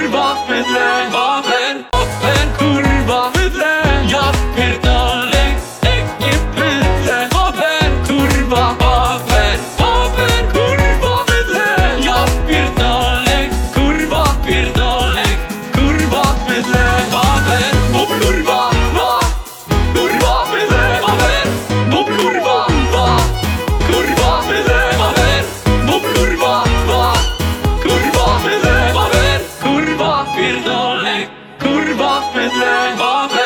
kurwa mydle, Wawer, kurwa mydle. Ja pierdolę, nie mydle, Wawer, kurwa, Wawer, kurwa mydle. Ja pierdolę, kurwa pierdolę, kurwa mydle, Wawer, kurwa, kurwa mydle, Wawer, kurwa, kurwa mydle, Wawer, kurwa, kurwa mydle, Wawer, kurwa pierdolę, kurwa mydle, Wawer.